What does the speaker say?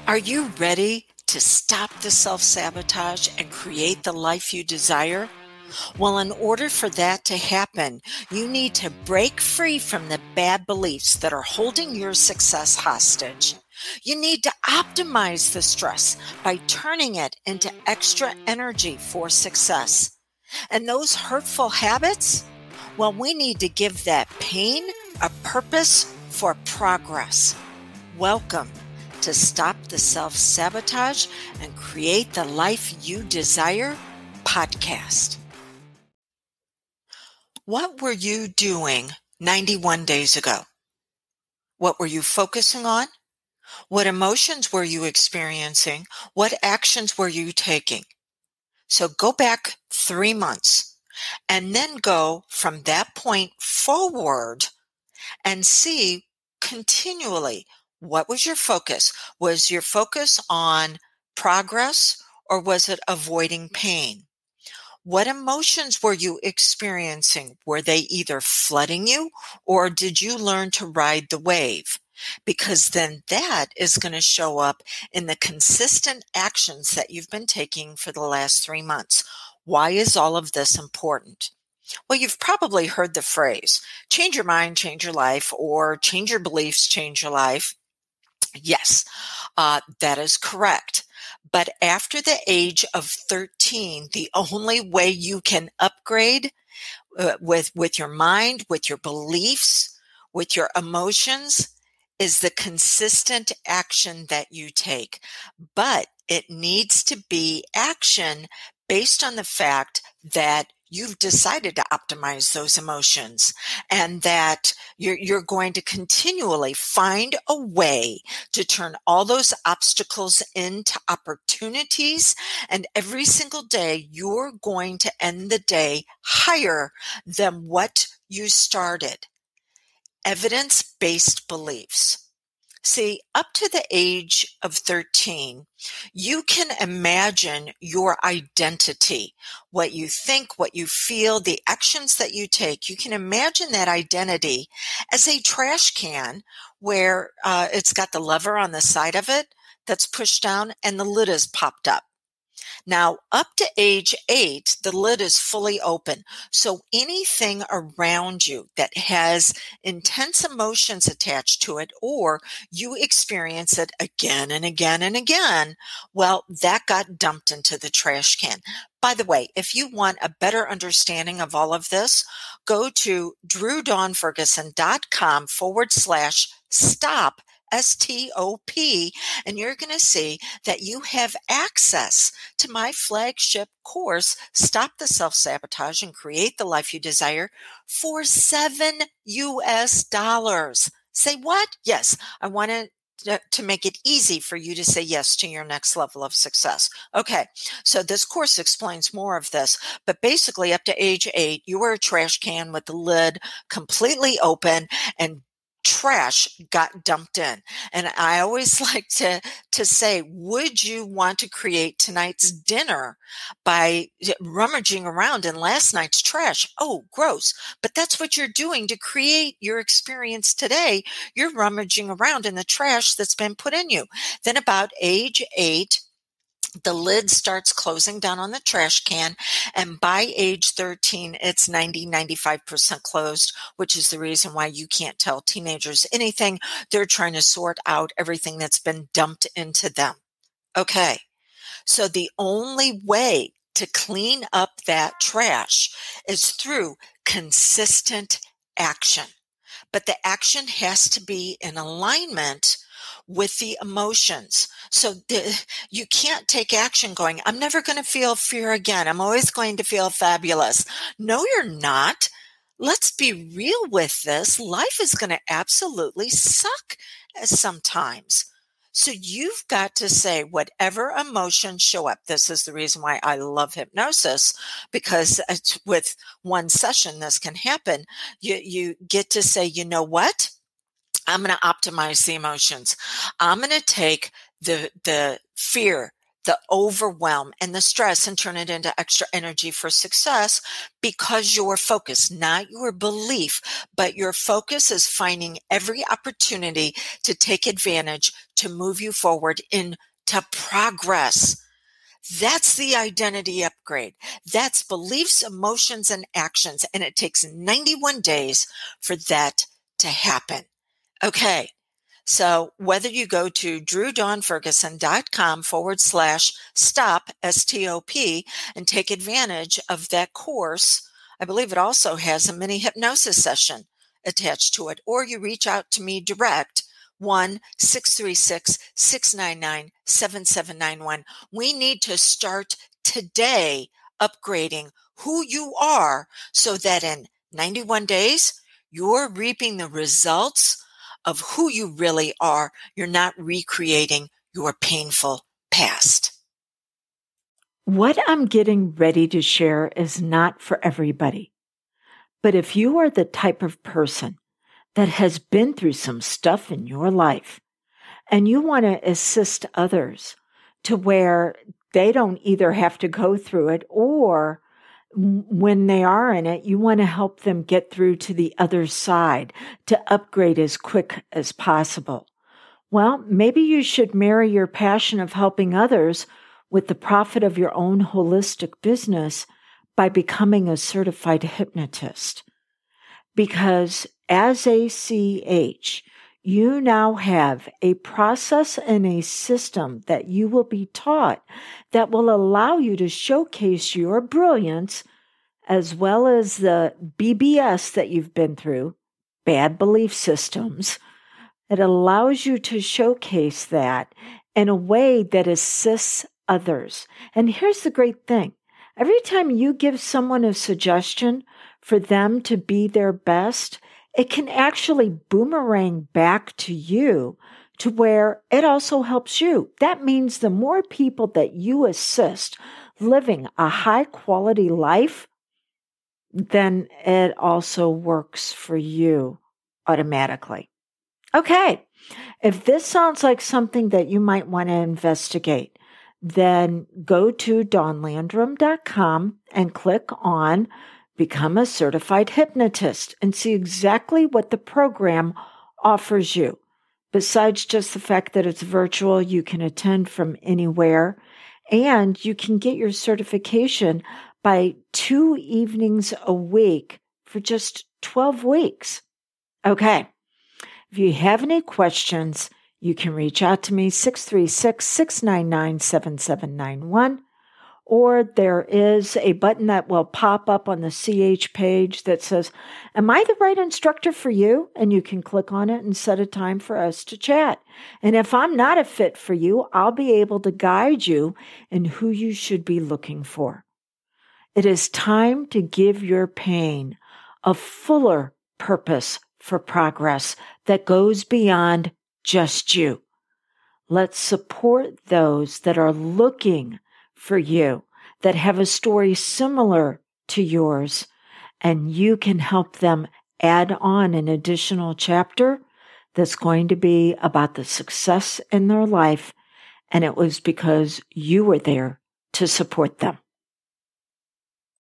Are you ready to stop the self-sabotage and create the life you desire? Well, in order for that to happen, you need to break free from the bad beliefs that are holding your success hostage. You need to optimize the stress by turning it into extra energy for success. And those hurtful habits? Well, we need to give that pain a purpose for progress. Welcome to Stop the Self-Sabotage and Create the Life You Desire podcast. What were you doing 91 days ago? What were you focusing on? What emotions were you experiencing? What actions were you taking? So go back 3 months and then go from that point forward and see continually, what was your focus? Was your focus on progress or was it avoiding pain? What emotions were you experiencing? Were they either flooding you or did you learn to ride the wave? Because then that is going to show up in the consistent actions that you've been taking for the last 3 months. Why is all of this important? Well, you've probably heard the phrase, change your mind, change your life, or change your beliefs, change your life. Yes, that is correct. But after the age of 13, the only way you can upgrade with your mind, with your beliefs, with your emotions is the consistent action that you take. But it needs to be action based on the fact that you've decided to optimize those emotions and that you're going to continually find a way to turn all those obstacles into opportunities. And every single day, you're going to end the day higher than what you started. Evidence-based beliefs. See, up to the age of 13, you can imagine your identity, what you think, what you feel, the actions that you take. You can imagine that identity as a trash can where it's got the lever on the side of it that's pushed down and the lid is popped up. Now, up to age 8, the lid is fully open. So anything around you that has intense emotions attached to it, or you experience it again and again and again, well, that got dumped into the trash can. By the way, if you want a better understanding of all of this, go to drewdawnferguson.com/stop, STOP, and you're going to see that you have access to my flagship course, Stop the Self-Sabotage and Create the Life You Desire, for $7. Say what? Yes, I wanted to make it easy for you to say yes to your next level of success. Okay, so this course explains more of this, but basically up to age 8, you were a trash can with the lid completely open and trash got dumped in. And I always like to say, would you want to create tonight's dinner by rummaging around in last night's trash? Oh, gross. But that's what you're doing to create your experience today. You're rummaging around in the trash that's been put in you. Then about age 8, the lid starts closing down on the trash can. And by age 13, it's 95% closed, which is the reason why you can't tell teenagers anything. They're trying to sort out everything that's been dumped into them. Okay. So the only way to clean up that trash is through consistent action. But the action has to be in alignment with the emotions. So you can't take action going, I'm never going to feel fear again. I'm always going to feel fabulous. No, you're not. Let's be real with this. Life is going to absolutely suck sometimes. So you've got to say whatever emotions show up. This is the reason why I love hypnosis, because with one session, this can happen. You get to say, you know what? I'm going to optimize the emotions. I'm going to take the fear, the overwhelm, and the stress and turn it into extra energy for success, because your focus, not your belief, but your focus is finding every opportunity to take advantage to move you forward into progress. That's the identity upgrade. That's beliefs, emotions, and actions. And it takes 91 days for that to happen. Okay. So whether you go to drewdawnferguson.com/stop, STOP, and take advantage of that course, I believe it also has a mini hypnosis session attached to it, or you reach out to me direct, 1-636-699-7791. We need to start today upgrading who you are so that in 91 days, you're reaping the results of who you really are. You're not recreating your painful past. What I'm getting ready to share is not for everybody. But if you are the type of person that has been through some stuff in your life and you want to assist others to where they don't either have to go through it, or when they are in it, you want to help them get through to the other side to upgrade as quick as possible. Well, maybe you should marry your passion of helping others with the profit of your own holistic business by becoming a certified hypnotist. Because as a CH, you now have a process and a system that you will be taught that will allow you to showcase your brilliance as well as the BBS that you've been through, bad belief systems. It allows you to showcase that in a way that assists others. And here's the great thing. Every time you give someone a suggestion for them to be their best, it can actually boomerang back to you to where it also helps you. That means the more people that you assist living a high quality life, then it also works for you automatically. Okay. If this sounds like something that you might want to investigate, then go to dawnlandrum.com and click on Become a Certified Hypnotist and see exactly what the program offers you. Besides just the fact that it's virtual, you can attend from anywhere, and you can get your certification by 2 evenings a week for just 12 weeks. Okay. If you have any questions, you can reach out to me, 636-699-7791. Or there is a button that will pop up on the CH page that says, am I the right instructor for you? And you can click on it and set a time for us to chat. And if I'm not a fit for you, I'll be able to guide you in who you should be looking for. It is time to give your pain a fuller purpose for progress that goes beyond just you. Let's support those that are looking for you, that have a story similar to yours, and you can help them add on an additional chapter that's going to be about the success in their life, and it was because you were there to support them.